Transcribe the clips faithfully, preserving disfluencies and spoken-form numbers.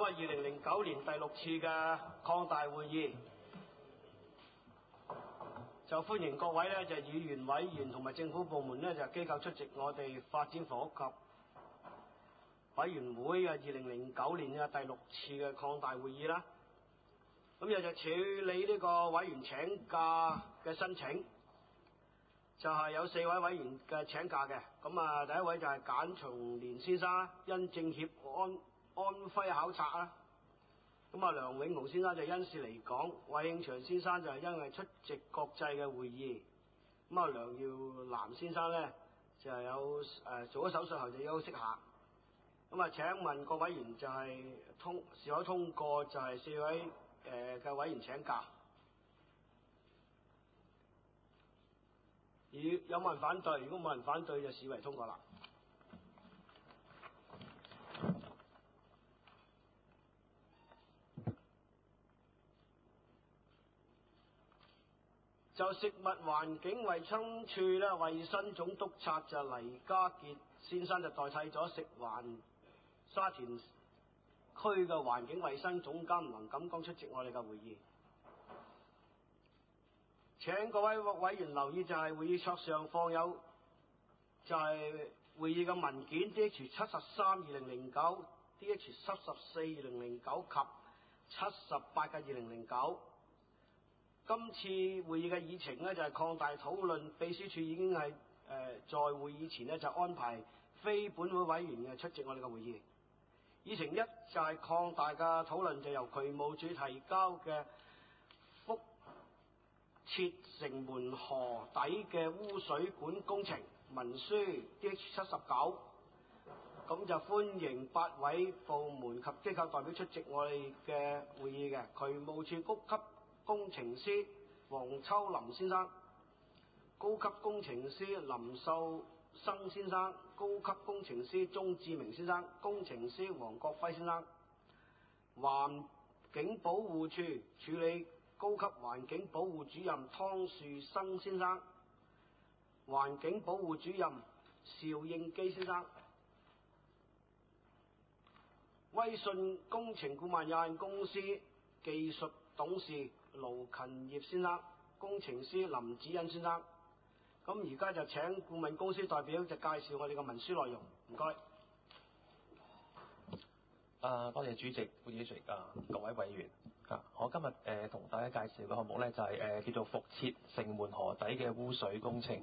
啊，二零零九年第六次嘅擴大會議，就歡迎各位呢，就議員、委員同埋政府部門呢，就機構出席我哋發展房屋及委員會嘅二零零九年嘅第六次嘅擴大會議啦。咁又就處理呢個委員請假嘅申請，就係、是、有四位委員嘅請假嘅。咁啊，第一位就係簡松年先生啦，因政協安安徽考察啦。咁啊，梁永豪先生就因事離港，韋慶祥先生就係因為出席國際嘅會議。咁啊，梁耀南先生呢，就係有誒、呃、做咗手術後就休息下。咁啊，請問各委員就係通是否通過就係四位誒嘅、呃、委員請假？如有冇人反對？如果冇人反對，就視為通過啦。就食物環境衞生署咧，衞生總督察就黎家傑先生就代替咗食環沙田區嘅環境衞生總監林錦江出席我哋嘅會議。請各位委員留意，就係會議桌上放有就係會議嘅文件 D H 七十三二零零九、D H 七十四二零零九及七十八嘅二零零九。今次會議嘅議程呢，就係、是、擴大討論，秘書處已經係誒、呃、在會議前呢，就安排非本會委員嘅出席我哋嘅會議。議程一就係擴大嘅討論，就由渠務署提交嘅覆設城門河底嘅污水管工程文書 D H 七十九，咁就歡迎八位部門及機構代表出席我哋嘅會議嘅。渠務署高級工程師黃秋林先生、高級工程師林秀生先生、高級工程師鍾志明先生、工程師黃國輝先生。環境保護處處理高級環境保護主任湯樹生先生、環境保護主任邵應基先生。威信工程顧問有限公司技術董事盧勤業先生、工程師林子欣先生。咁而家就請顧問公司代表就介紹我哋嘅文書內容，唔該。 啊，多謝主席、副主席啊，各位委員啊，我今日誒同大家介紹嘅項目呢，就係、是、誒、呃、叫做復設城門河底嘅污水工程。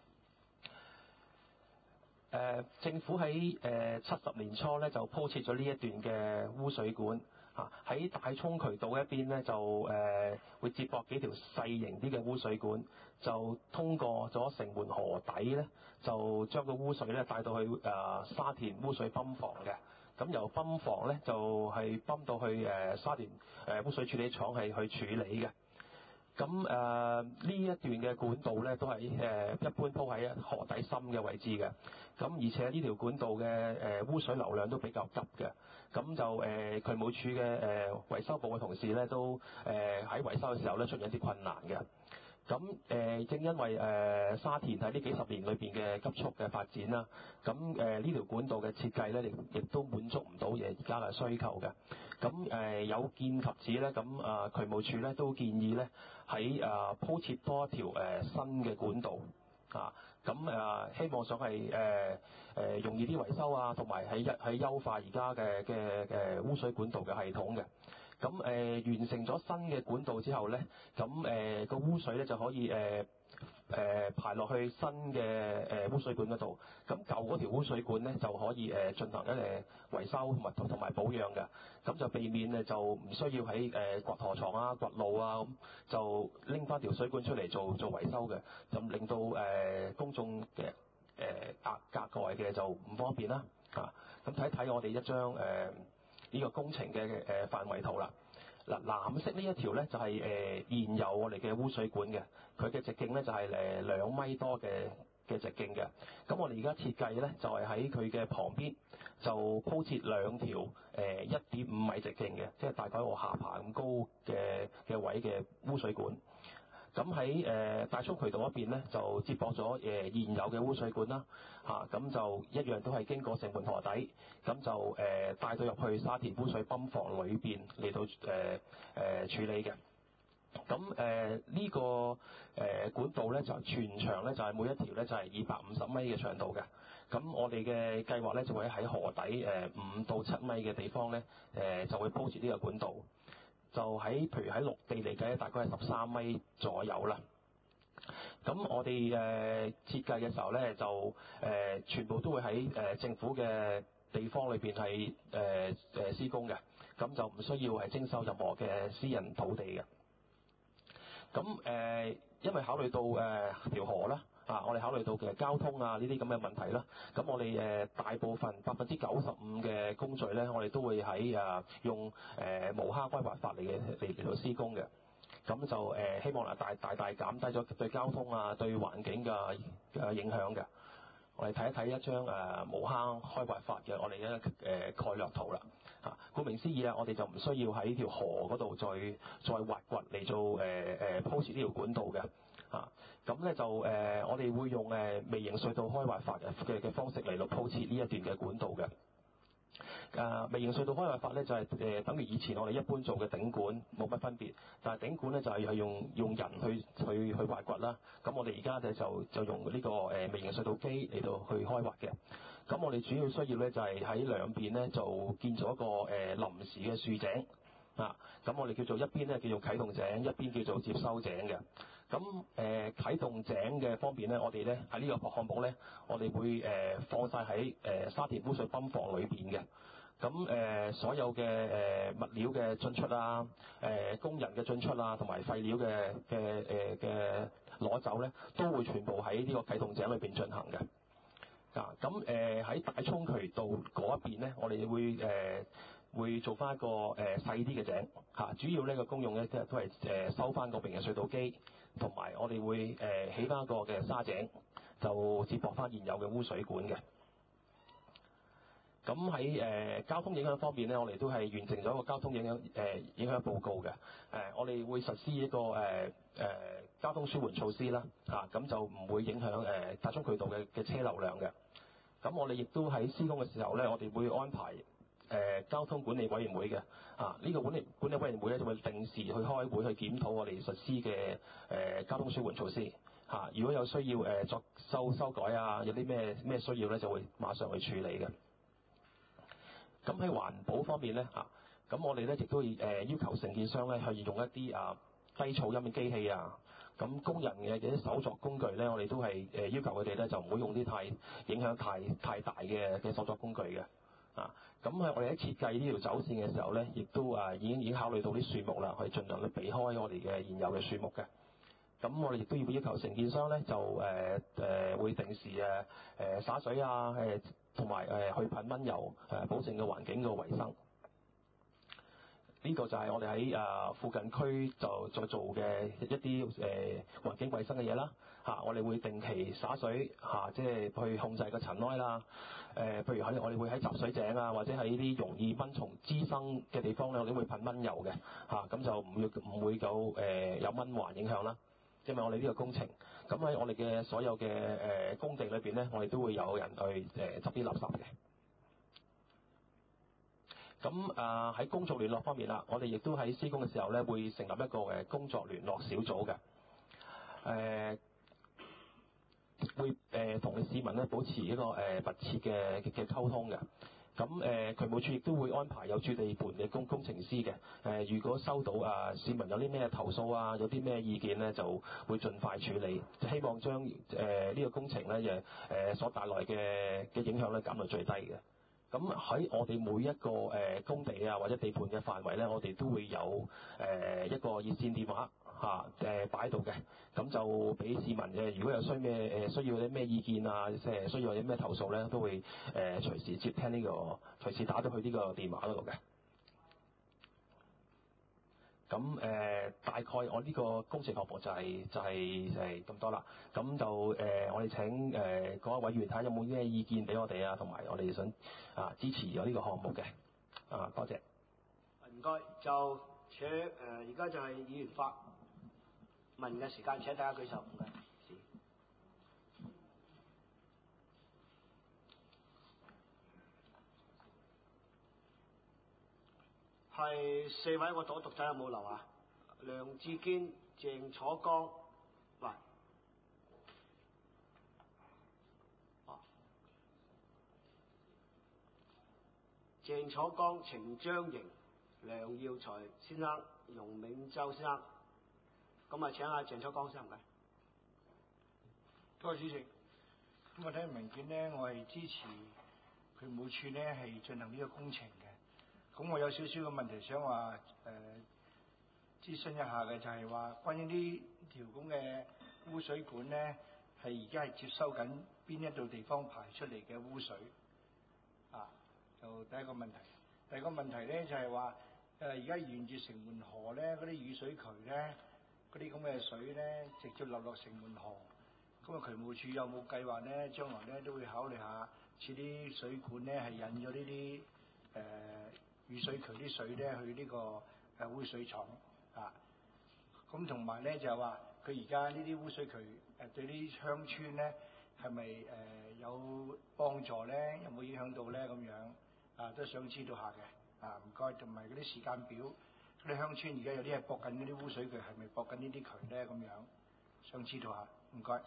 誒、呃、政府喺誒七十年初咧就鋪設咗呢一段嘅污水管嚇，喺、啊、大涌渠道一邊咧就誒、呃、會接駁幾條細型啲嘅污水管，就通過咗城門河底咧，就將個污水咧帶到去誒、呃、沙田污水泵房嘅。咁由泵房咧就係、是、泵到去誒、呃、沙田誒、呃、污水處理廠係去處理嘅。咁誒呢一段嘅管道咧，都係誒、呃、一般鋪喺河底深嘅位置嘅。咁而且呢條管道嘅誒、呃、污水流量都比較急嘅。咁就誒渠務署嘅誒維修部嘅同事咧，都誒喺、呃、維修嘅時候咧出現一啲困難嘅。咁誒、呃、正因為誒、呃、沙田喺呢幾十年裏邊嘅急速嘅發展啦，咁誒呢條管道嘅設計咧，亦亦都滿足唔到而家嘅需求嘅。咁誒、呃、有見及此咧，咁啊、呃、渠務署咧都建議咧喺啊鋪設多一條誒、呃、新嘅管道啊，咁誒、呃、希望想係誒誒容易啲維修啊，同埋喺一喺優化而家嘅嘅嘅污水管道嘅系統嘅。咁誒、呃、完成咗新嘅管道之後咧，咁誒個污水咧就可以誒誒、呃呃、排落去新嘅誒、呃、污水管嗰度。咁舊嗰條污水管咧就可以誒、呃、進行一誒維修同埋同埋保養嘅。咁就避免咧就唔需要喺誒掘河床啊、掘路啊咁，就拎翻條水管出嚟做做維修嘅，就令到誒、呃、公眾嘅誒隔隔外嘅就唔方便啦。啊，咁睇睇我哋一張誒。呃呢個工程嘅誒範圍圖啦，嗱藍色呢一條呢，就係、是、誒、呃、現有我哋嘅污水管嘅，佢嘅直徑呢，就係誒兩米多嘅嘅直徑嘅。咁我哋而家設計呢，就係喺佢嘅旁邊就鋪設兩條誒一點五米直徑嘅，即係大概我下巴咁高嘅嘅位嘅污水管。 咁喺誒大涌渠道嗰邊咧，就接駁咗誒現有嘅污水管啦，嚇、咁就一樣都係經過城門河底，咁就誒、呃、帶到入去沙田污水泵房裏邊嚟到誒誒、呃、處理嘅。咁誒呢個誒、呃、管道咧就全長咧就係、是、每一條咧就係二百五十米嘅長度嘅。咁我哋嘅計劃咧就會喺河底誒五到七米嘅地方咧誒、呃、就會鋪設呢個管道。就喺譬如喺陸地嚟計，大概係十三米左右啦。咁我哋誒、呃、設計嘅時候咧，就誒、呃、全部都會喺誒、呃、政府嘅地方裏邊係誒誒施工嘅，咁就唔需要係徵收任何嘅私人土地嘅。咁誒、呃，因為考慮到誒、呃、條河啦。啊！我哋考慮到嘅交通啊，呢啲咁嘅問題啦，咁我哋誒、呃、大部分百分之九十五嘅工序咧，我哋都會喺啊用誒、呃、無蝦開挖法嚟嘅嚟嚟到施工嘅，咁就誒、呃、希望啊大大大減低咗對交通啊對環境嘅嘅影響嘅。我哋睇一睇一張誒、呃、無蝦開挖法嘅我哋嘅誒概略圖啦。啊，顧名思義啊，我哋就唔需要喺條河嗰度再再挖掘嚟做誒誒、呃、鋪設呢條管道嘅。啊，咁咧就誒、呃，我哋會用誒微型隧道開挖法嘅嘅嘅方式嚟到鋪設呢一段嘅管道嘅。誒、啊、微型隧道開挖法咧就係、是、誒、呃、等於以前我哋一般做嘅頂管冇乜分別，但係頂管咧就係、是、係用用人去去去挖掘啦。咁我哋而家咧就就用呢、這個誒、呃、微型隧道機嚟到去開挖嘅。咁我哋主要需要咧就係、是、喺兩邊咧就建咗一個誒、呃、臨時嘅豎井。啊，咁我哋叫做一邊咧叫做啟動井，一邊叫做接收井嘅。咁誒、呃、啟動井嘅方面咧，我哋咧喺呢個項目咧，我哋會誒、呃、放晒喺誒沙田污水泵房裏邊嘅。咁誒、呃、所有嘅誒、呃、物料嘅進出啊，誒、呃、工人嘅進出啊，同埋廢料嘅嘅誒嘅攞走咧，都會全部喺呢個啟動井裏邊進行嘅。啊，咁誒喺大涌渠道嗰一邊咧，我哋會誒、呃、會做翻一個誒、呃、細啲嘅井嚇、啊，主要呢個功用咧都係都係誒收翻個微型隧道機，同埋我哋會誒、呃、起翻一個嘅沙井，就接駁翻現有嘅污水管嘅。咁喺誒交通影響方面咧，我哋都係完成咗一個交通影響誒、呃、影響報告嘅。誒、呃，我哋會實施一個誒誒、呃呃、交通舒緩措施啦，嚇、啊，咁就唔會影響誒、呃、大涌渠道嘅嘅車流量嘅。咁我哋亦都喺施工嘅時候咧，我哋會安排誒、呃、交通管理委員會嘅。啊，呢、這個管理管理委員會咧就會定時去開會去檢討我哋實施嘅誒、呃、交通舒緩措施。嚇、啊，如果有需要誒、呃、作修修改啊，有啲咩咩需要咧，就會馬上去處理嘅。咁喺環保方面咧嚇，咁、啊、我哋咧亦都會誒、呃、要求承建商咧係用一啲啊低噪音嘅機器啊。咁工人嘅啲手作工具咧，我哋都係誒、呃、要求佢哋咧就唔好用啲太影響太太大嘅嘅手作工具嘅。啊，咁喺我哋喺設計呢條走線嘅時候咧，亦都啊已經已經考慮到啲樹木啦，去盡量去避開我哋嘅現有嘅樹木嘅。咁我哋亦都要要求承建商咧就誒誒、呃呃、會定時誒誒灑水啊誒同埋誒去噴蚊油誒、呃，保證個環境個衞生。呢個就係我哋喺誒附近區就再做嘅一啲誒、呃、環境衞生嘅嘢啦嚇，我哋會定期灑水嚇、啊，即係去控制個塵埃啦。誒、呃，譬如喺我哋會喺集水井啊，或者喺啲容易蚊蟲滋生嘅地方咧，我哋會噴蚊油嘅嚇，咁、啊、就唔會唔會有誒、呃、有蚊患影響啦。因為我哋呢個工程，咁喺我哋嘅所有嘅誒、呃、工地裏邊咧，我哋都會有人去誒執啲垃圾嘅。咁啊喺工作聯絡方面啦，我哋亦都喺施工嘅時候咧，會成立一個誒工作聯絡小組嘅。誒、呃、會誒同啲市民咧保持一個誒、呃、密切嘅嘅溝通嘅。咁誒、呃、渠務處亦都會安排有駐地盤嘅工工程師嘅。誒、呃、如果收到啊市民有啲咩投訴啊，有啲咩意見咧，就會盡快處理，希望將誒呢、呃這個工程咧誒誒所帶來嘅嘅影響咧減到最低嘅。咁喺我哋每一個誒、呃、工地啊或者地盤嘅範圍咧，我哋都會有誒、呃、一個熱線電話嚇誒擺喺度嘅，咁、呃、就俾市民嘅如果有需咩誒需要啲咩意見啊，即係需要有啲咩投訴咧，都會誒、呃、隨時接聽呢、這個隨時打到去呢個電話嗰度嘅。咁誒、呃、大概我呢個工程項目就係、是、就係誒咁多啦。咁就誒、呃、我哋請誒各位委員睇下有冇啲咩意見俾我哋啊，同埋我哋想啊支持咗呢個項目嘅。啊，多謝。 唔該，就請誒而家就係議員發問嘅時間，請大家舉手，唔該。係四位，我讀一讀睇有冇留啊？梁志堅、鄭楚江，喂，哦，鄭楚江、程章瑩、梁耀才先生、容銘洲先生，咁啊請阿鄭楚江先生唔該。 多謝主席。咁我睇文件咧，我係支持渠務署咧係進行呢個工程嘅。咁我有少少嘅問題想話誒、呃、諮詢一下嘅，就係話關於呢條咁嘅污水管咧，係而家係接收緊邊一度地方排出嚟嘅污水啊？就第一個問題。第二個問題咧就係話誒而家沿住城門河咧嗰啲雨水渠咧，嗰啲咁嘅水咧直接流落城門河。咁啊，渠務署有冇計劃咧？將來咧都會考慮下設啲水管咧係引咗呢啲誒雨水渠啲水咧去呢個誒污水廠啊。咁同埋咧就係話佢而家呢啲污水渠誒對啲鄉村咧係咪誒有幫助咧？有冇影響到咧？咁樣啊都想知道下嘅啊，唔該。同埋嗰啲時間表，嗰啲鄉村而家有啲係駁緊嗰啲污水渠，係咪駁緊呢啲渠咧？咁樣想知道下，唔該。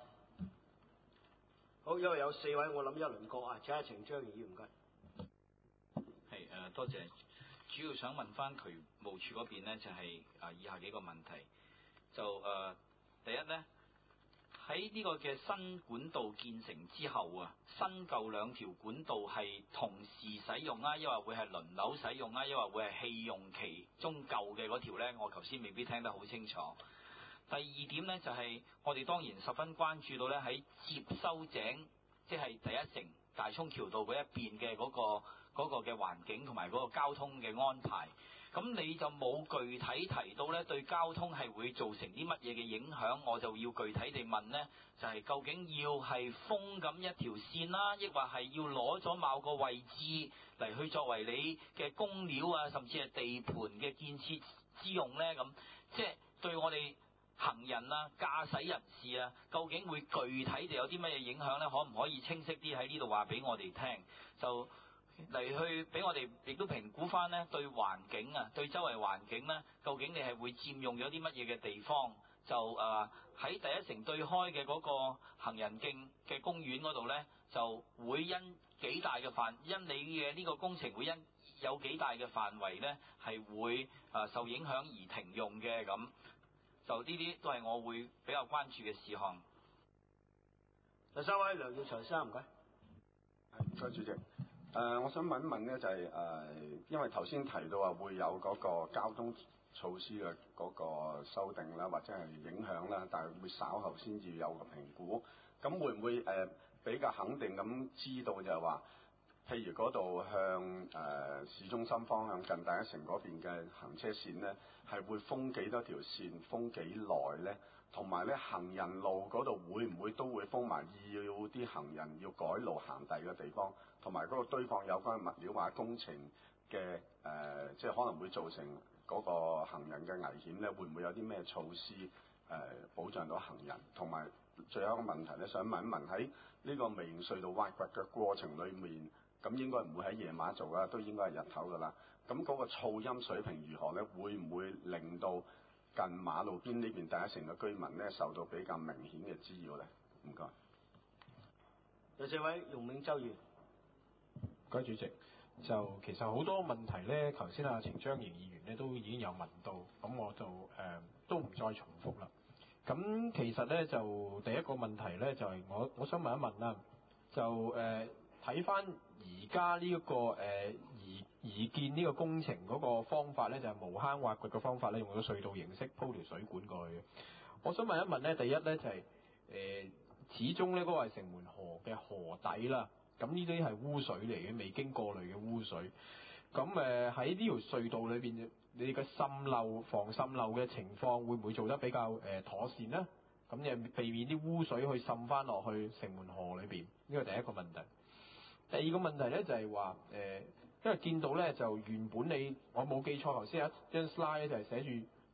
好，因為有四位，我諗一輪過啊，請阿程章瑩議員唔該。 係誒、呃，多謝。主要想問翻渠務署嗰邊咧，就係、是、啊、呃、以下幾個問題。就誒、呃、第一咧，喺呢個嘅新管道建成之後啊，新舊兩條管道係同時使用啊，抑或會係輪流使用啊，抑或會係棄用其中舊嘅嗰條咧？我頭先未必聽得好清楚。第二點咧就係、是、我哋當然十分關注到咧喺接收井，即係第一城大涌橋道嗰一邊嘅嗰個嗰個嘅環境同埋嗰個交通嘅安排。咁你就冇具體提到咧對交通係會造成啲乜嘢嘅影響，我就要具體地問咧，就係、是、究竟要係封咁一條線啦，抑或係要攞咗某個位置嚟去作為你嘅工料啊，甚至係地盤嘅建設之用咧？咁即係對我哋行人啊、駕駛人士啊，究竟會具體地有啲乜嘢影響咧？可唔可以清晰啲喺呢度話俾我哋聽？就嚟去俾我哋亦都評估翻咧，對環境啊，對周圍環境咧，究竟你係會佔用咗啲乜嘢嘅地方？就誒喺、呃、第一城對開嘅嗰個行人徑嘅公園嗰度咧，就會因幾大嘅範，因你嘅呢個工程會因有幾大嘅範圍咧，係會誒、呃、受影響而停用嘅咁。就呢啲都係我會比較關注嘅事項。 第三位梁耀才先生唔該。 唔該主席。誒、呃，我想問一問咧，就係、是、誒、呃，因為頭先提到話會有嗰個交通措施嘅嗰個修訂啦，或者係影響啦，但係會稍後先至有個評估。咁會唔會誒、呃、比較肯定咁知道就係話，譬如嗰度向誒、呃、市中心方向近第一城嗰邊嘅行車線咧，係會封幾多條線，封幾耐咧？同埋咧，行人路嗰度會唔會都會封埋，要啲行人要改路行第二個地方，同埋嗰個堆放有關物料或者工程嘅誒、呃，即係可能會造成嗰個行人嘅危險咧？會唔會有啲咩措施誒、呃、保障到行人？同埋最後一個問題咧，想問一問喺呢個微型隧道挖掘嘅過程裡面，咁應該唔會喺夜晚做啦，都應該係日頭噶啦。咁嗰個噪音水平如何咧？會唔會令到近馬路邊呢邊第一城嘅居民咧受到比較明顯嘅滋擾咧？唔該。 第四位容銘洲議員。 唔該主席。就其實好多問題咧，頭先阿程章瑩議員咧都已經有問到，咁我就誒、呃、都唔再重複啦。咁其實咧就第一個問題咧就係、是、我我想問一問啦，就誒睇翻而家呢一個誒移移建呢個工程嗰個方法咧，就係、是、無坑挖掘嘅方法咧，用咗隧道形式鋪條水管過去嘅。我想問一問咧，第一咧就係、是、誒、呃、始終咧嗰、那個係城門河嘅河底啦。咁呢啲係污水嚟嘅，未經過濾嘅污水。咁誒喺呢條隧道裏邊，你嘅滲漏、防滲漏嘅情況會唔會做得比較誒、呃、妥善呢？咁誒避免啲污水去滲翻落去城門河裏邊，呢個第一個問題。第二個問題咧就係話誒，因為見到咧就原本你我冇記錯頭先有一張 slide 咧就係寫住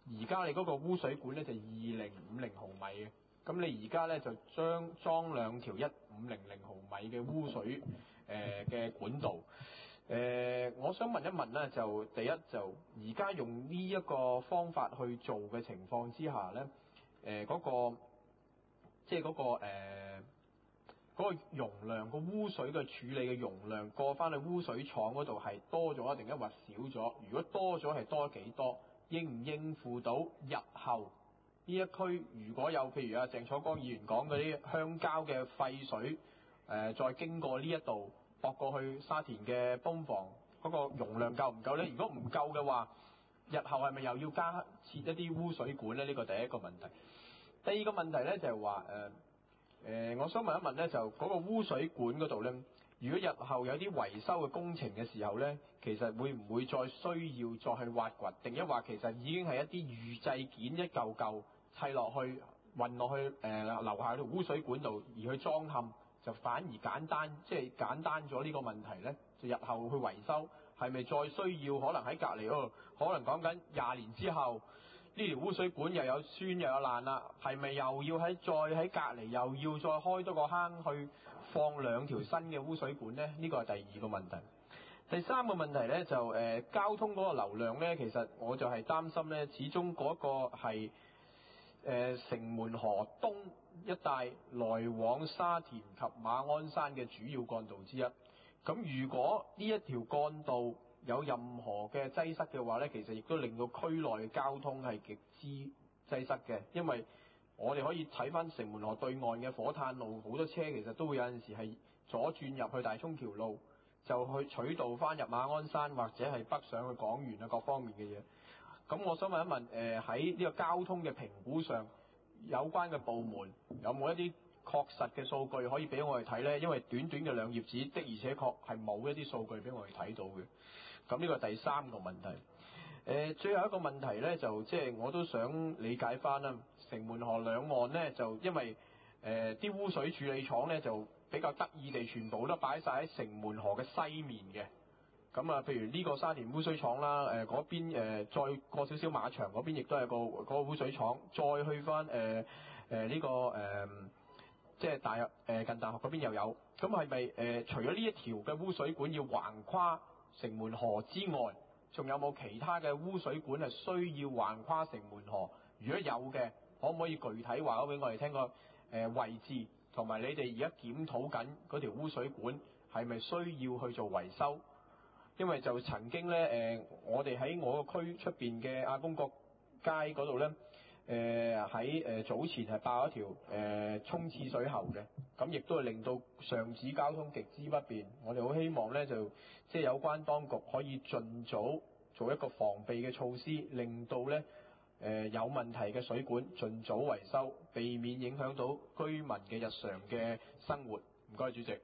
而家你嗰個污水管咧就二零五零毫米嘅，咁你而家咧就將裝兩條一五零零毫米嘅污水誒嘅、呃、管道。誒、呃，我想問一問咧，就第一就而家用呢一個方法去做嘅情況之下咧，誒、呃、嗰、那個即係嗰個誒嗰、呃那個容量，個污水嘅處理嘅容量過翻去污水廠嗰度係多咗定抑或少咗？如果多咗係多幾多？應唔應付到日後呢一區如果有譬如啊鄭楚光議員講嗰啲鄉郊嘅廢水誒、呃、再經過呢一度駁過去沙田嘅泵房嗰、那個容量夠唔夠咧？如果唔夠嘅話，日後係咪又要加設一啲污水管咧？呢、這個第一個問題。第二個問題咧就係話誒誒，我想問一問咧，就嗰個污水管嗰度咧，如果日後有啲維修嘅工程嘅時候咧，其實會唔會再需要再去挖掘，定一話其實已經係一啲預製件一嚿嚿砌落去運落去誒、呃、樓下條污水管度而去裝嵌？就反而簡單，即係簡單咗呢個問題咧。就日後去維修，係咪再需要可能喺隔離嗰度，可能講緊廿年之後，呢條污水管又有酸又有爛啦，係咪又要喺再喺隔離又要再開多個坑去放兩條新嘅污水管咧？呢個係第二個問題。第三個問題咧就誒、呃、交通嗰個流量咧，其實我就係擔心咧，始終嗰個係誒、呃、城門河東一帶來往沙田及馬鞍山嘅主要幹道之一。咁如果呢一條幹道有任何嘅擠塞嘅話咧，其實亦都令到區內嘅交通係極之擠塞嘅。因為我哋可以睇翻城門河對岸嘅火炭路，好多車其實都會有陣時係左轉入去大涌橋路，就去取道翻入馬鞍山或者係北上去港園啊各方面嘅嘢。咁我想問一問誒喺呢個交通嘅評估上，有關嘅部門有冇一啲確實嘅數據可以俾我哋睇呢？因為短短嘅兩頁紙的而且確係冇一啲數據俾我哋睇到嘅。咁呢個第三個問題。誒、呃，最後一個問題呢，就即係我都想理解翻啦。城門河兩岸呢，就因為誒啲、呃、污水處理廠呢，就比較得意地全部都擺晒喺城門河嘅西面嘅。咁啊，譬如呢個沙田污水廠啦，誒、呃、嗰邊誒、呃、再過少少馬場嗰邊，亦都係個嗰個污水廠，再去翻誒誒呢個誒、呃，即係大誒、呃、近大學嗰邊又有。咁係咪誒除咗呢一條嘅污水管要橫跨城門河之外，仲有冇其他嘅污水管係需要橫跨城門河？如果有嘅，可唔可以具體話咗俾我哋聽個誒位置，同埋你哋而家檢討緊嗰條污水管係咪需要去做維修？因為就曾經咧，誒、呃，我哋喺我個區出邊嘅亞公角街嗰度咧，誒喺誒早前係爆一條誒沖廁水喉嘅，咁亦都係令到上址交通極之不便。我哋好希望咧，就即係有關當局可以盡早做一個防備嘅措施，令到咧誒、呃、有問題嘅水管盡早維修，避免影響到居民嘅日常嘅生活。唔該，主席。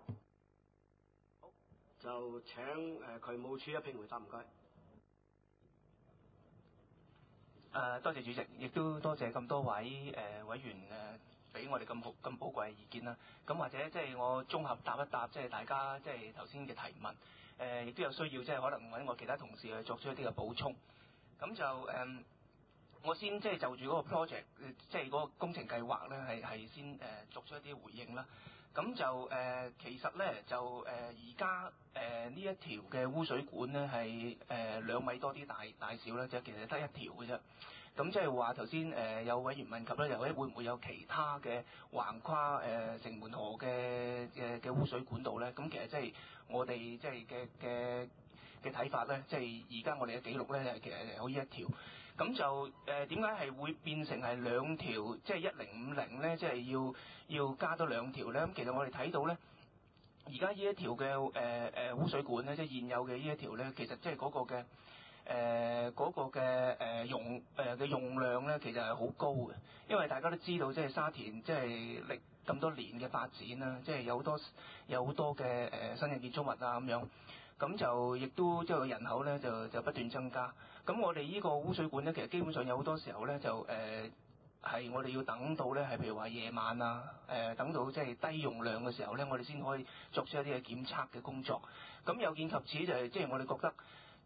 就請誒、呃、渠務處一併回答，唔該。 誒、呃，多謝主席，亦都多謝咁多位誒、呃、委員誒俾我哋咁好咁寶貴嘅意見啦。咁或者即係我綜合答一答，即係大家即係頭先嘅提問。誒、呃，亦都有需要即係可能揾我其他同事去作出一啲嘅補充。咁就誒、呃，我先即係就住嗰個 project，即係嗰個工程計劃咧，係係先誒、呃、作出一啲回應啦。咁就誒、呃，其實咧就誒，而家誒呢一條嘅污水管咧係誒兩米多啲大大小咧，就其實得一條嘅啫。咁即係話頭先誒有委員問及咧，就誒會唔會有其他嘅橫跨誒、呃、城門河嘅嘅嘅污水管道咧？咁其實即係我哋即係嘅嘅嘅睇法咧，即係而家我哋嘅記錄咧，其實係可以一條。咁就誒點解係會變成係兩條，即係一零五零咧，即係要要加多兩條咧？咁其實我哋睇到咧，而家呢一條嘅誒誒污水管咧，即係現有嘅呢一條咧，其實即係嗰個嘅誒嗰個嘅誒用誒嘅用量咧，其實係好高嘅。因為大家都知道，即係沙田即係歷咁多年嘅發展啦，即係有好多有好多嘅誒新嘅建築物啊咁樣。咁就亦都即係個人口咧就就不斷增加。咁我哋呢個污水管咧，其實基本上有好多時候咧就誒係、呃、我哋要等到咧係譬如話夜晚啊，誒、呃、等到即係低用量嘅時候咧，我哋先可以作出一啲嘅檢測嘅工作。咁有見及此就係即係我哋覺得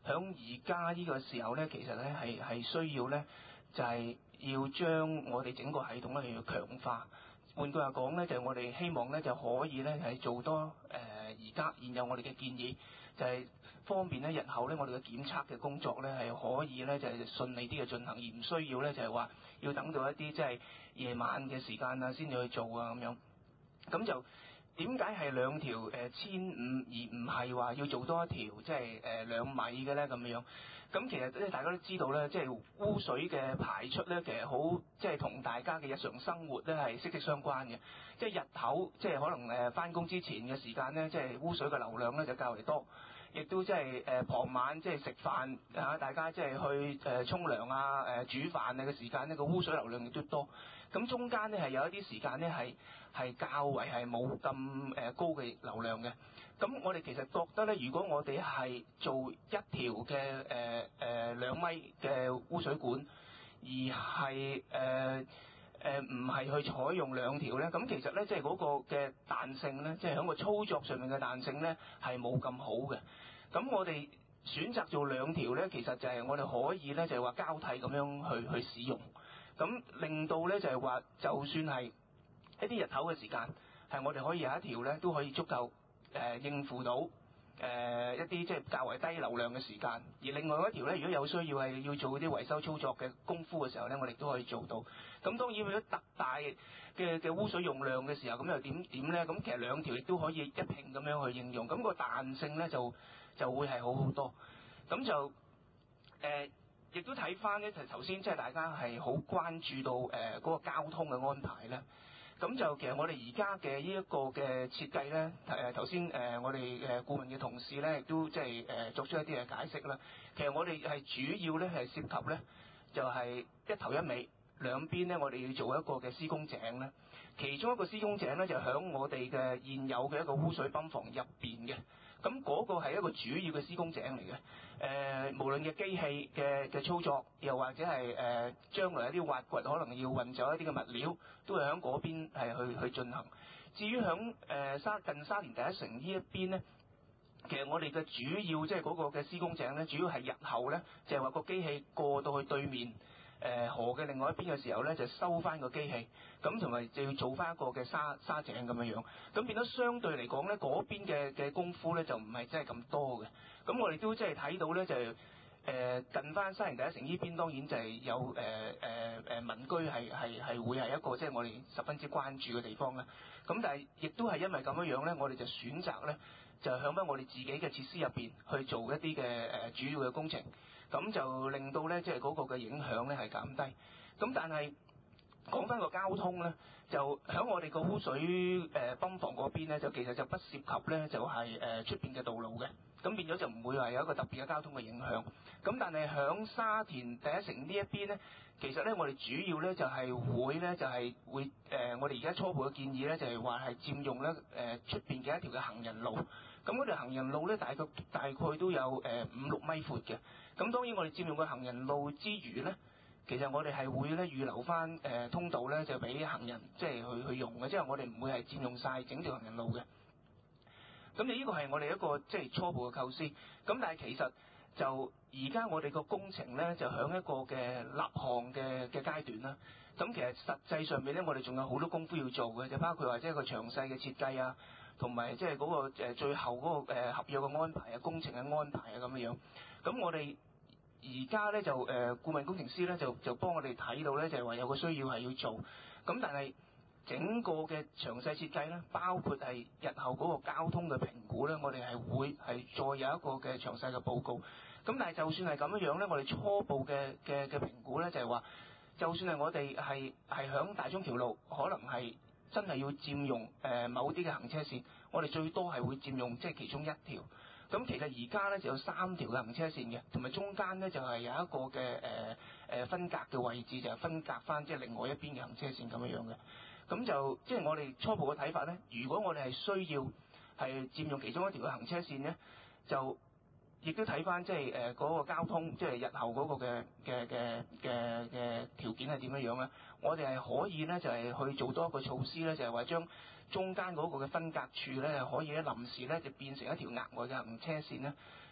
響而家呢個時候咧，其實咧係係需要咧，就係、是、要將我哋整個系統咧係要強化。換句話講咧，就係、是、我哋希望咧就可以咧係做多誒而家現有我哋嘅建議，就係、是、方便咧日後咧我哋嘅檢測嘅工作咧係可以咧就係、是、順利啲嘅進行，而唔需要咧就係、是、話要等到一啲即係夜晚嘅時間啊先至去做啊咁樣。咁就點解係兩條誒千五而唔係話要做多一條即係誒兩米嘅咧咁樣？咁其實咧大家都知道咧，即係污水嘅排出咧，其實好即係同大家嘅日常生活咧係息息相關嘅。即係日頭即係可能誒返工之前嘅時間咧，即係污水嘅流量咧就較為多。亦都即係誒傍晚即係食飯嚇，大家即係去誒沖涼啊、誒煮飯啊嘅時間呢個污水流量亦都多。咁中間咧係有一啲時間咧係係較為係冇咁誒高嘅流量嘅。咁我哋其實覺得咧，如果我哋係做一條嘅誒誒兩米嘅污水管，而係誒誒唔係去採用兩條咧，咁其實咧即係嗰個嘅彈性咧，即係喺個操作上面嘅彈性咧係冇咁好嘅。咁我哋選擇做兩條咧，其實就係我哋可以咧就係話交替咁樣去去使用，咁令到咧就係話就算係一啲日頭嘅時間，係我哋可以有一條咧都可以足夠誒、呃、應付到誒、呃、一啲即係較為低流量嘅時間，而另外一條咧如果有需要係要做啲維修操作嘅功夫嘅時候咧，我哋都可以做到。咁當然如果特大嘅嘅污水用量嘅時候，咁又點點咧？咁其實兩條亦都可以一併咁樣去應用，咁、個彈性咧就就會係好好多。咁就誒亦都睇翻咧，就頭先即係大家係好關注到誒嗰、呃嗰個交通嘅安排咧。咁就其實我哋而家嘅呢一個嘅設計咧，誒頭先誒我哋誒顧問嘅同事咧，亦都即係誒作出一啲嘅解釋啦。其實我哋係主要咧係涉及咧，就係、是、一頭一尾兩邊咧，我哋要做一個嘅施工井咧。其中一個施工井咧就響我哋嘅現有嘅一個污水泵房入邊嘅。咁嗰個係一個主要嘅施工井嚟嘅。誒、呃，無論嘅機器嘅嘅操作，又或者係誒、呃、將來一啲挖掘可能要運走一啲嘅物料，都係喺嗰邊係去去進行。至於響誒沙近沙田第一城呢一邊咧，其實我哋嘅主要即係嗰個嘅施工井咧，主要係日後咧就係、是、話個機器過到去對面誒、呃、河嘅另外一邊嘅時候咧，就收翻個機器，咁同埋就要做翻一個嘅沙沙井咁樣樣，咁變咗相對嚟講咧，嗰邊嘅嘅功夫咧就唔係真係咁多嘅。咁我哋都即係睇到咧，就係、誒、近翻沙田第一城呢邊，當然就係有誒誒誒民居係係係會係一個即係、就是、我哋十分之關注嘅地方啦。咁但係亦都係因為咁樣樣咧，我哋就選擇咧就向翻我哋自己嘅設施入邊去做一啲嘅誒主要嘅工程，咁就令到咧即係嗰個嘅影響咧係減低。咁但係講翻個交通咧，就喺我哋個污水誒泵房嗰邊咧，就其實就不涉及咧就係誒出邊嘅道路嘅，咁變咗就唔會話有一個特別嘅交通嘅影響。咁但係喺沙田第一城呢一邊咧，其實咧我哋主要咧就係會咧就係會誒、呃，我哋而家初步嘅建議咧就係話係佔用咧誒出邊嘅一條嘅行人路。咁嗰條行人路咧大概大概都有誒五六米闊嘅。咁當然我哋佔用個行人路之餘咧，其實我哋係會咧預留翻誒、呃、通道咧，就俾行人即係去去用嘅，即係我哋唔會係佔用晒整條行人路嘅。咁你呢個係我哋一個即係初步嘅構思。咁但係其實就而家我哋個工程咧就響一個嘅立項嘅嘅階段啦。咁其實實際上面咧，我哋仲有好多功夫要做嘅，就包括話即係個詳細嘅設計啊，同埋即係嗰個誒最後嗰個誒合約嘅安排啊、工程嘅安排啊咁樣樣。咁我哋而家咧就誒、呃、顧問工程師咧就就幫我哋睇到咧，就係、是、話有個需要係要做。咁但係整個嘅詳細設計咧，包括係日後嗰個交通嘅評估咧，我哋係會係再有一個嘅詳細嘅報告。咁但係就算係咁樣樣咧，我哋初步嘅嘅嘅評估咧就係、是、話，就算係我哋係係響大中橋路，可能係真係要佔用誒、呃、某啲嘅行車線，我哋最多係會佔用即係其中一條。咁其實而家咧就有三條嘅行車線嘅，同埋中間咧就係、是、有一個嘅誒誒分隔嘅位置，就係、是、分隔翻即係另外一邊嘅行車線咁樣樣嘅。咁就即係、就是、我哋初步嘅睇法咧，如果我哋係需要係佔用其中一條嘅行車線咧，就亦都睇翻即係誒嗰個交通，即、就、係、是、日後嗰個嘅嘅嘅嘅嘅條件係點樣樣咧？我哋係可以咧就係、是、去做多一個措施咧，就係、是、話將中間嗰個嘅分隔處咧，可以咧臨時咧就變成一條額外嘅行車線咧，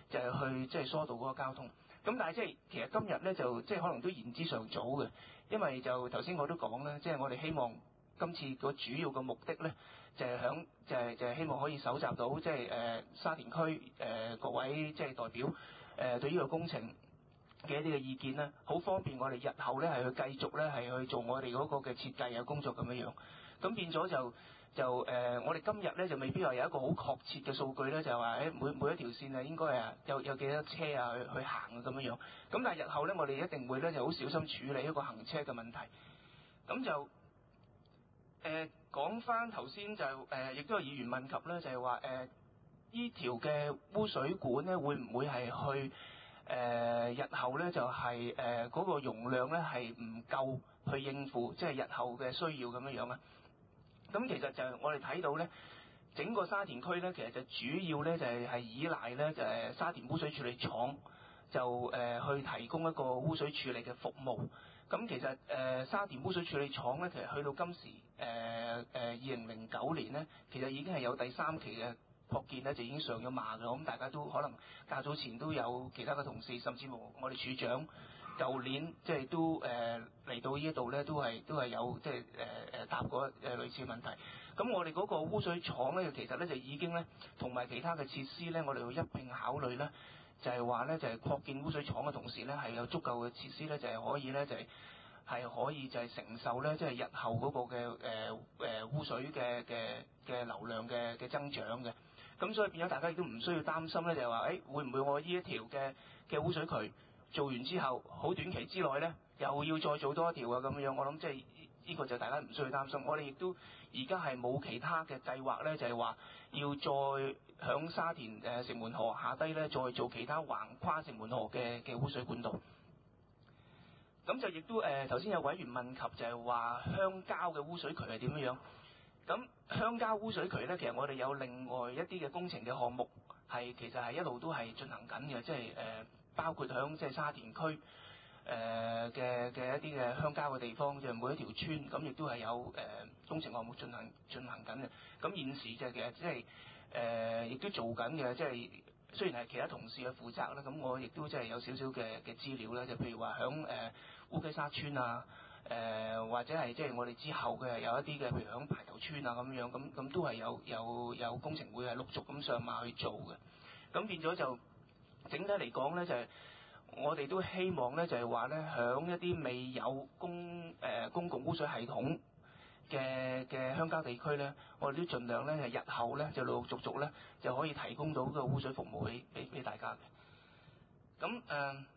就係去即係疏導嗰個交通。咁但係即係其實今日咧就即係可能都言之尚早嘅，因為就頭先我都講啦，即係我哋希望今次個主要嘅目的咧就係響就係就係希望可以搜集到即係誒沙田區誒各位即係代表誒對呢個工程嘅一啲嘅意見咧，好方便我哋日後咧係去繼續咧係去做我哋嗰個嘅設計嘅工作咁樣樣。咁變咗就就誒、呃，我哋今日咧就未必話有一個好確切嘅數據咧，就係話誒每每一條線啊應該係有有幾多車啊去去行啊咁樣樣。咁但係日後咧，我哋一定會咧就好小心處理一個行車嘅問題。咁就誒講翻頭先就誒，亦、呃、都有議員問及咧，就係話誒呢條嘅污水管咧會唔會係去誒、呃、日後咧就係誒嗰個容量咧係唔夠去應付即係、就是、日後嘅需要咁樣樣啊？咁其實就係我哋睇到咧，整個沙田區咧，其實就主要咧就係係依賴咧就係沙田污水處理廠就誒去提供一個污水處理嘅服務。咁其實誒沙田污水處理廠咧，其實去到今時誒誒二零零九年咧，其實已經係有第三期嘅擴建咧，就已經上咗馬㗎。咁大家都可能較早前都有其他嘅同事，甚至乎我哋處長舊年即係都誒嚟、呃、到呢一度咧，都係都係有即係誒誒答過誒類似嘅問題。咁我哋嗰個污水廠咧，其實咧就已經咧同埋其他嘅設施咧，我哋要一並考慮咧。就係話咧，就係擴建污水廠嘅同時咧，係有足夠嘅設施咧，就係可以咧，就係係可以就係承受咧，即係日後嗰個嘅誒誒污水嘅嘅嘅流量嘅嘅增長嘅。咁所以變咗大家亦都唔需要擔心咧，就係話誒會唔會我呢一條嘅嘅污水渠做完之後，好短期之內咧又要再做多一條啊咁樣。我諗即係呢個就大家唔需要擔心。我哋亦都而家係冇其他嘅計劃咧，就係話要再響沙田誒城門河下低咧，再做其他橫跨城門河嘅嘅污水管道。咁就亦都誒頭先有委員問及就係話鄉郊嘅污水渠係點樣樣？咁鄉郊污水渠咧，其實我哋有另外一啲嘅工程嘅項目係其實係一路都係進行緊嘅，即係誒包括響即係沙田區誒嘅嘅一啲嘅鄉郊嘅地方，就係每一條村咁亦都係有誒工程項目進行進行緊嘅。咁現時就其實即係誒亦都做緊嘅，即係雖然係其他同事去負責啦，咁我亦都即係有少少嘅嘅資料咧，就譬如話響誒烏溪沙村啊。誒、呃、或者係即係我哋之後嘅有一啲嘅，譬如響排頭村啊咁樣，咁咁都係有有有工程會係陸續咁上馬去做嘅。咁變咗就整體嚟講咧，就係、是、我哋都希望咧，就係話咧，響一啲未有公誒、呃、公共污水系統嘅嘅鄉郊地區咧，我哋都盡量咧係日後咧就陸陸續續咧就可以提供到個污水服務俾俾俾大家嘅。咁誒。呃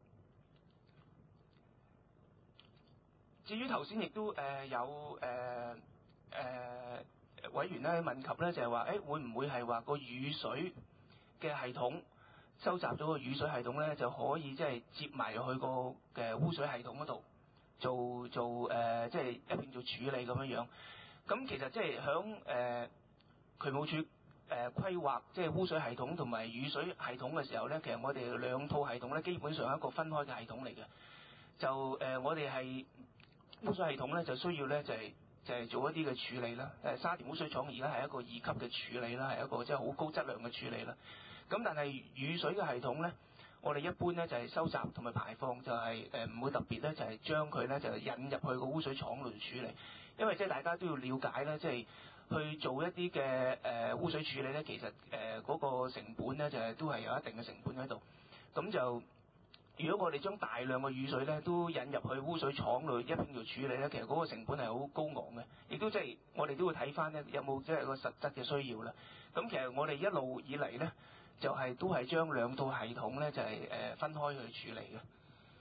至於頭先亦都誒、呃、有誒誒、呃呃、委員咧問及咧，就係話誒會唔會係話個雨水嘅系統收集咗個雨水系統咧，就可以即係接埋入去個嘅污水系統嗰度做做誒即係一併做處理咁樣樣。咁其實即係響誒渠務署誒規劃即係污水系統同埋雨水系統嘅時候咧，其實我哋兩套系統咧基本上係一個分開嘅系統嚟嘅。就誒、呃、我哋係污水系統咧就需要咧就係、是、就係、是、做一啲嘅處理啦。誒沙田污水廠而家係一個二級嘅處理啦，係一個即係好高質量嘅處理啦。咁但係雨水嘅系統咧，我哋一般咧就係、是、收集同埋排放就係誒唔會特別咧就係、是、將佢咧就係、是、引入去個污水廠度處理，因為即係大家都要了解咧，即、就、係、是、去做一啲嘅誒污水處理咧，其實誒嗰、呃那個成本咧就係、是、都係有一定嘅成本喺度。咁就如果我哋將大量嘅雨水咧都引入去污水廠度一並做處理咧，其實嗰個成本係好高昂嘅，亦都即係我哋都會睇翻咧有冇即係個實質嘅需要啦。咁其實我哋一路以嚟咧就係、是、都係將兩套系統咧就係、是、誒分開去處理嘅。誒、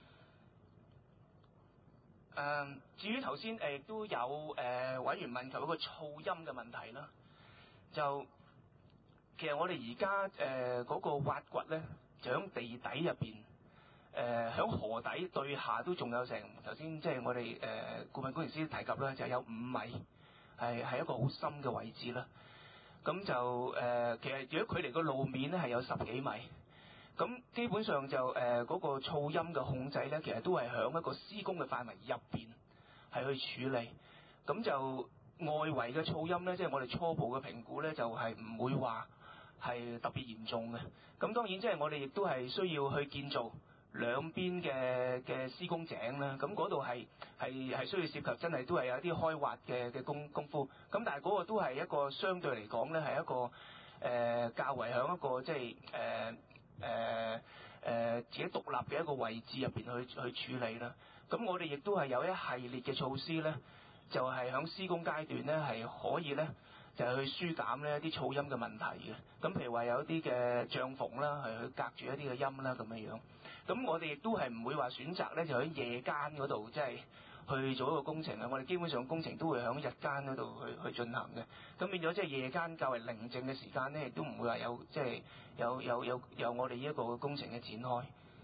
呃，至於頭先誒亦都有誒、呃、委員問及一個噪音嘅問題啦，就其實我哋而家誒嗰個挖掘咧就喺地底入邊。誒喺、呃、河底對下都仲有成頭先，即係我哋誒、呃、顧問工程師提及啦，就有五米，係係一個好深嘅位置啦。咁就誒、呃、其實如果距離個路面咧係有十幾米，咁基本上就誒嗰、呃那個噪音嘅控制咧，其實都係喺一個施工嘅範圍入邊係去處理。咁就外圍嘅噪音咧，即係我哋初步嘅評估咧，就係、是、唔會話係特別嚴重嘅。咁當然即係我哋亦都係需要去建造兩邊嘅嘅施工井啦。咁嗰度係係係需要涉及真係都係有一啲開挖嘅嘅功功夫。咁但係嗰個都係一個相對嚟講咧係一個誒、呃、較為響一個即係誒誒誒自己獨立嘅一個位置入邊去去處理啦。咁我哋亦都係有一系列嘅措施咧，就係響施工階段咧係可以咧。就係去疏減呢一啲噪音嘅問題嘅，咁譬如話有啲嘅帳篷啦，係去隔住一啲嘅音啦咁樣樣。咁我哋亦都係唔會話選擇咧，就喺夜間嗰度即係去做一個工程啊。我哋基本上工程都會喺日間嗰度去去進行嘅。咁變咗即係夜間較為寧靜嘅時間咧，亦都唔會話有即係有有有有我哋呢一個工程嘅展開。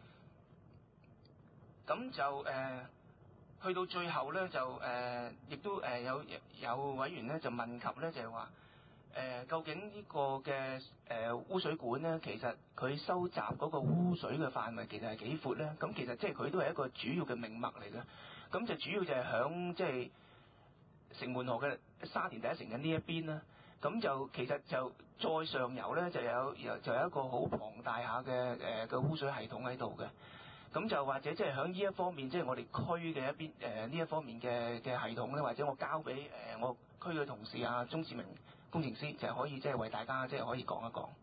咁就誒。呃去到最後咧，就誒、呃，亦都誒有有委員咧就問及咧，就係話誒，究竟呢個嘅誒、呃、污水管咧，其實佢收集嗰個污水嘅範圍其實係幾闊咧？咁其實即係佢都係一個主要嘅命脈嚟嘅。咁就主要就係響即係城門河嘅沙田第一城嘅呢一邊啦。咁就其實就再上游咧，就有有就有一個好龐大下嘅誒嘅污水系統喺度嘅。咁就或者即係喺呢一方面，即係我哋區嘅一邊誒呢一方面嘅嘅系統咧，或者我交俾誒我區嘅同事啊，鍾志明工程師就係可以即係為大家即係可以講一講。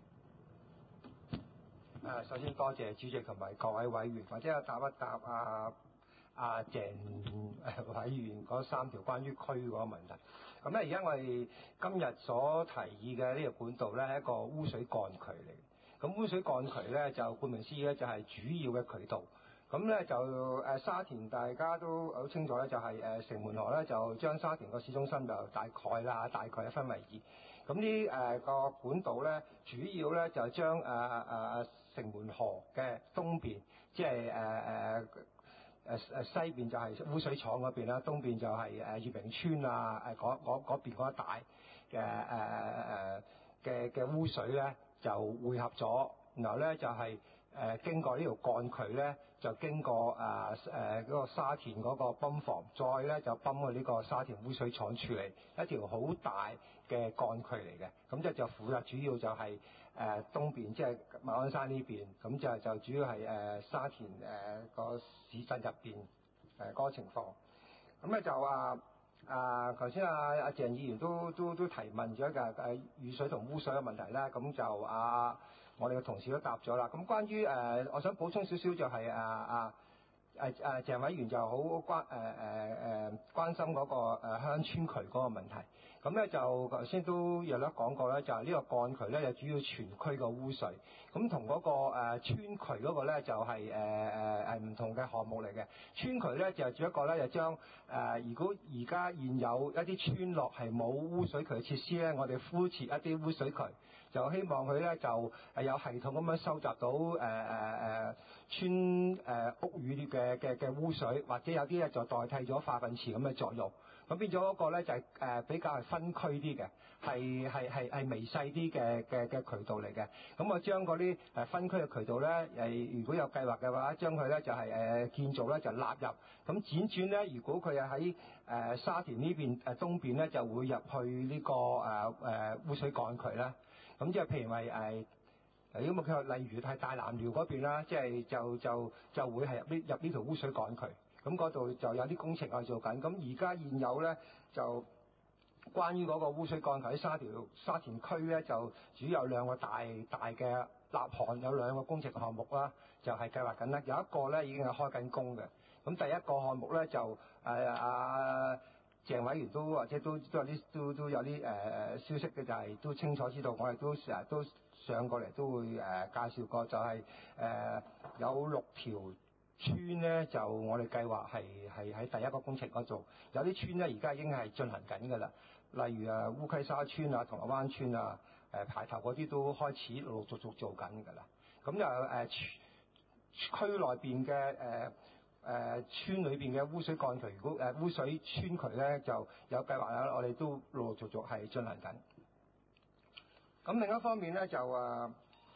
誒，首先多謝主席同埋各位委員，或者答一答啊啊鄭委員嗰三條關於區嗰個問題。咁咧，而家我哋今日所提議嘅呢個管道咧，係一個污水幹渠嚟。咁污水幹渠咧就顧名思義咧就係主要嘅渠道。咁咧就誒沙田大家都好清楚咧，就係誒城門河咧就將沙田個市中心就大概啦，大概分為二。咁呢誒個管道咧主要咧就將誒誒城門河嘅東邊，即係誒誒誒誒西邊就係污水廠嗰邊啦，東邊就係誒月明村啊誒嗰嗰嗰邊嗰一帶嘅誒誒嘅嘅污水咧。就匯合咗，然後咧就係、是、誒、呃、經過呢條幹渠咧，就經過誒誒嗰個沙田嗰個泵房，再咧就泵去呢個沙田污水廠處理，一條好大嘅幹渠嚟嘅。咁即係就負責主要就係、是、誒、呃、東邊，即係馬鞍山呢邊，咁就就主要係誒、呃、沙田誒、呃、個市鎮入邊誒嗰個情況。咁咧就話。啊，頭先阿阿鄭議員都都都提問咗嘅誒雨水同污水嘅問題啦，咁就啊我哋嘅同事都答咗啦。咁關於誒、呃，我想補充少少就係、是、啊啊誒誒鄭委員就好關誒誒誒關心嗰、那個誒、呃、鄉村渠嗰個問題。咁咧就頭先都有得講過咧，就係、是、呢個幹渠咧就主要全區嘅污水，咁同嗰個誒村渠嗰個咧就係誒誒誒唔同嘅項目嚟嘅。村渠咧就只一個咧就將誒、呃、如果而家現有一啲村落係冇污水渠設施咧，我哋敷設一啲污水渠，就希望佢咧就係有系統咁樣收集到誒誒誒村誒、呃、屋宇嘅嘅嘅污水，或者有啲咧就代替咗化糞池咁嘅作用。咁變咗嗰個咧就係、是、誒、呃、比較係分區啲嘅，係係係係微細啲嘅嘅嘅渠道嚟嘅。咁我將嗰啲誒分區嘅渠道咧，誒如果有計劃嘅話，將佢咧就係、是、誒、呃、建造咧就納入。咁輾轉咧，如果佢係喺誒沙田呢邊誒東邊咧，就會入去呢、這個誒誒、呃、污水幹渠啦。咁即係譬如話誒，如果冇佢例如係大南寮嗰邊啦，即係就就就會係入呢入呢條污水幹渠。咁嗰度就有啲工程喺度做緊，咁而家現有咧就關於嗰個污水幹渠喺沙田沙田區咧，就主要有兩個大大嘅立項，有兩個工程項目啦，就係、是、計劃緊啦。有一個咧已經係開緊工嘅。咁第一個項目咧就誒阿鄭委員都或者都都有啲都都有啲誒、呃、消息嘅，就係、是、都清楚知道，我哋都成日都上過嚟都會誒、呃、介紹過，就係、是、誒、呃、有六條。村咧就我哋計劃係係喺第一個工程嗰度，有啲村咧而家已經係進行緊㗎啦。例如誒烏溪沙村啊、銅鑼灣村啊、誒排頭嗰啲都開始陸陸續續做緊㗎啦。咁就誒區內邊嘅誒誒村裏邊嘅污水幹渠，如果誒污水村渠咧就有計劃啦，我哋都陸陸續續係進行緊。咁另一方面咧就誒。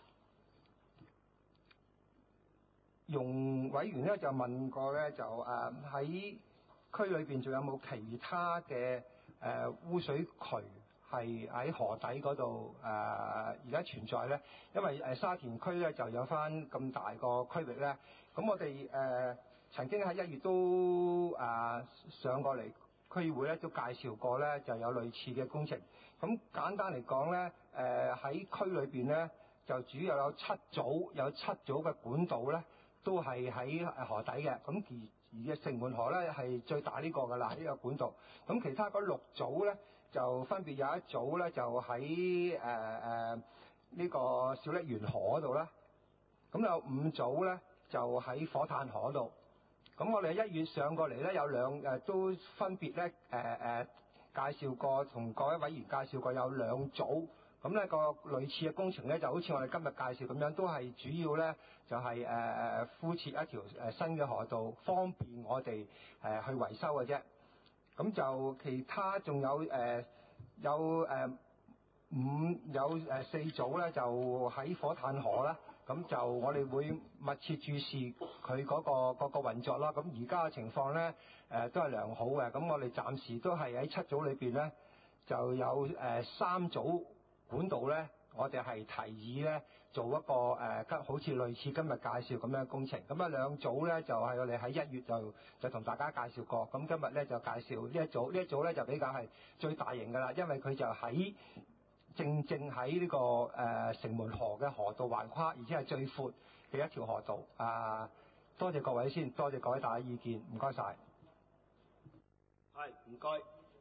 容委員咧就問過咧，就誒喺區裏邊仲有冇其他嘅誒、呃、污水渠係喺河底嗰度誒而家存在咧，因為誒沙田區咧就有翻咁大個區域咧，咁我哋誒、呃、曾經喺一月都誒、呃、上過嚟區議會咧，都介紹過咧就有類似嘅工程。咁簡單嚟講咧，誒喺區裏邊咧就主要有七組有七組嘅管道咧，都係喺河底嘅。咁而而嘅城門河咧係最大呢個㗎啦，呢、呢個管道。咁其他嗰六組咧就分別有一組咧就喺誒誒呢個小瀝源河嗰度啦。咁有五組咧就喺火炭河度。咁我哋一月上過嚟咧，有兩誒都分別咧誒誒介紹過，同各位委員介紹過有兩組。咁呢個類似嘅工程咧，就好似我哋今日介紹咁樣，都係主要咧就係誒誒敷設一條誒新嘅河道，方便我哋誒去維修嘅啫。咁就其他仲有誒、呃、有誒、呃、五有誒四組咧，就喺火炭河啦。咁就我哋會密切注視佢嗰、嗰個嗰、嗰個運作啦。咁而家嘅情況咧誒、呃、都係良好嘅。咁我哋暫時都係喺七組裏邊咧，就有誒、呃、三組管道咧，我哋係提議咧做一個誒、呃，好似類似今日介紹咁樣嘅工程。咁啊兩組咧就係、是、我哋喺一月就就同大家介紹過。咁今日咧就介紹呢一組，呢一組咧就比較係最大型㗎啦，因為佢就喺正正喺呢、這個誒、呃、城門河嘅河道橫跨，而且係最闊嘅一條河道。啊，多謝各位先，多謝各位大家意見，唔該晒。 係，唔該。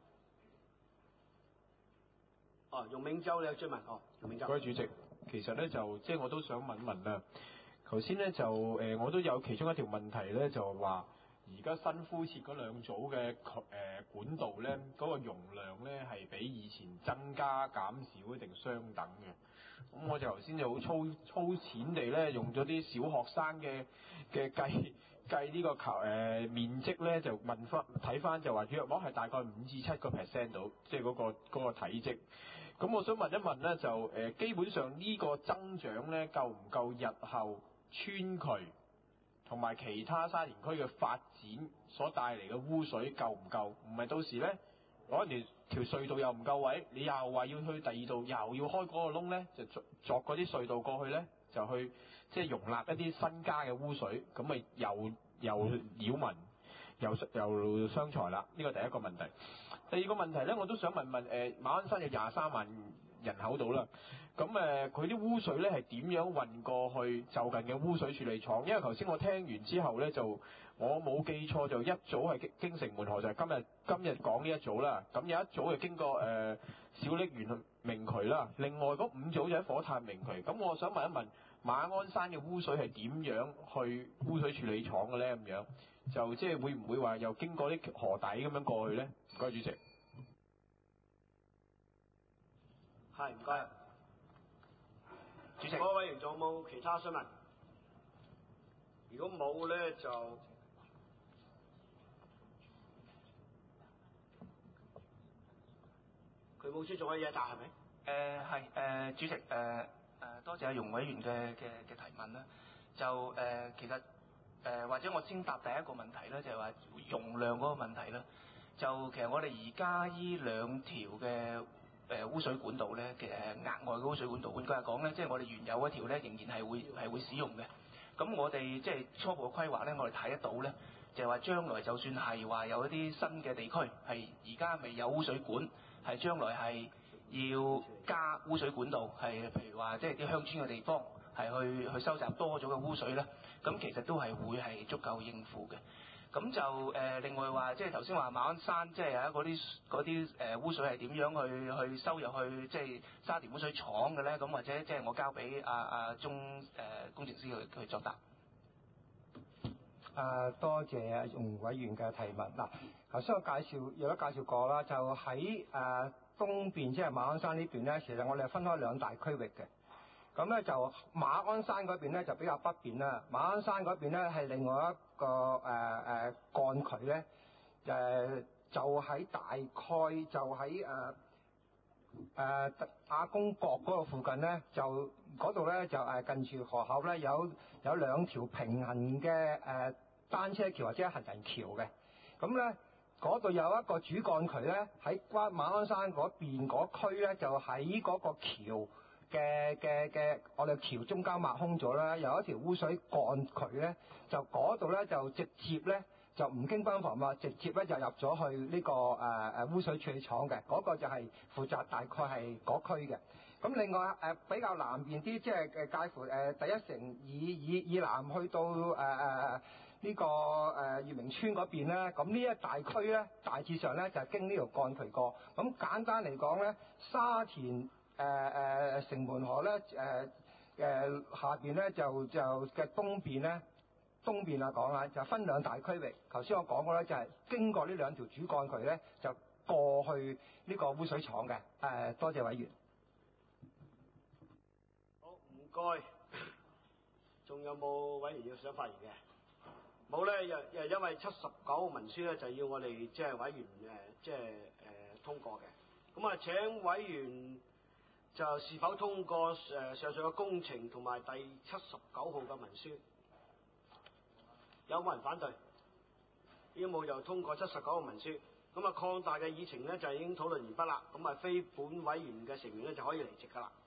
哦，容銘洲你有追問？哦，容銘洲。 各位主席，其實咧就即係我都想問一問啦。頭先咧就誒、呃、我都有其中一條問題咧，就話而家新敷設嗰兩組嘅誒、呃、管道咧，嗰、那個容量咧係比以前增加減少一定相等嘅。咁我就頭先就好粗粗淺地咧用咗啲小學生嘅嘅計計呢個球誒、呃、面積咧，就問翻睇翻就話約莫係大概五至七個 percent 到，即係嗰個嗰、那個體積。咁我想問一問咧，就誒、呃、基本上呢個增長咧夠唔夠日後村渠同埋其他沙田區嘅發展所帶嚟嘅污水夠唔夠？唔係到時咧攞條條隧道又唔夠位，你又話要去第二度又要開嗰個窿咧，就鑿嗰啲隧道過去咧，就去即係容納一啲新加嘅污水，咁咪又又擾民又又傷財啦。呢個第一個問題。第二個問題咧，我都想問問誒、呃、馬鞍山有廿三萬人口到啦，咁誒佢啲污水咧係點樣運過去就近嘅污水處理廠？因為頭先我聽完之後咧，就我冇記錯就一組係經經城門河，就係、是、今日今日講呢一組啦。咁有一組係經過誒、呃、小瀝源明渠啦，另外嗰五組就喺火炭明渠。咁我想問一問馬鞍山嘅污水係點樣去污水處理廠嘅咧？咁樣就即係會唔會話又經過啲河底咁樣過去咧？唔該，主席。 係，唔該。 主席， 各位委員仲有冇其他詢問？如果冇咧，就佢冇書仲有嘢答係咪？ 誒係誒主席誒誒、呃呃、多謝阿容委員嘅嘅嘅提問啦。就誒、呃、其實誒、呃、或者我先答第一個問題啦，就係話容量嗰個問題啦。就其實我哋而家依兩條嘅誒污水管道咧，其實額外嘅污水管道，換句話講咧，即係我哋原有嗰條咧，仍然係會係會使用嘅。咁我哋即係初步嘅規劃咧，我哋睇得到咧，就係話將來就算係話有一啲新嘅地區係而家未有污水管，係將來係要加污水管道，係譬如話即係啲鄉村嘅地方係去去收集多咗嘅污水咧，咁其實都係會係足夠應付嘅。咁就誒、呃、另外話，即係頭先話馬鞍山，即係有嗰啲嗰啲誒污水係點樣去去收入去即係沙田污水廠嘅咧？咁或者即係我交俾阿阿鍾誒工程師去去作答。 誒多謝阿容委員嘅提問。嗱，頭先我介紹有得介紹過啦，就喺誒、呃、東邊即係馬鞍山呢邊咧，其實我哋係分開兩大區域嘅。咁咧就馬鞍山嗰邊咧就比較北邊啦，馬鞍山嗰邊咧係另外一個誒誒幹渠咧，誒、呃、就喺大概就喺誒誒亞公角嗰個附近咧，就嗰度咧就誒近住河口咧有有兩條平行嘅誒單車橋或者行人橋嘅，咁咧嗰度有一個主幹渠咧，喺關馬鞍山嗰邊嗰區咧，就喺嗰個橋嘅嘅嘅，我哋橋中間挖空咗啦，有一條污水幹渠咧，就嗰度咧就直接咧就唔經泵房嘛，直接咧就入咗去呢、這個誒誒、呃、污水處理廠嘅，嗰、那個就係負責大概係嗰區嘅。咁另外誒、呃、比較南邊啲，即係誒介乎誒、呃、第一城以以以南去到誒誒。呃呢、這個誒月明村嗰邊咧，咁呢一大區咧，大致上咧就係、是、經呢條幹渠過。咁簡單嚟講咧，沙田誒誒、呃、城門河咧誒誒下邊咧就就嘅東邊咧，東邊啊講啊，就分兩大區域。頭先我講過咧，就係、是、經過呢兩條主幹渠咧，就過去呢個污水廠嘅。誒、呃，多謝委員。 好，唔該。仲有冇委員要想發言嘅？冇咧，又又因為七十九號文書咧，就要我哋即係委員誒，即係誒通過嘅。咁啊，請委員就是否通過誒、呃、上述嘅工程同埋第七十九號嘅文書？有冇人反對？如果冇就通過七十九號文書。咁啊，擴大嘅議程咧就已經討論完畢啦。咁啊，非本委員嘅成員咧就可以離席㗎啦。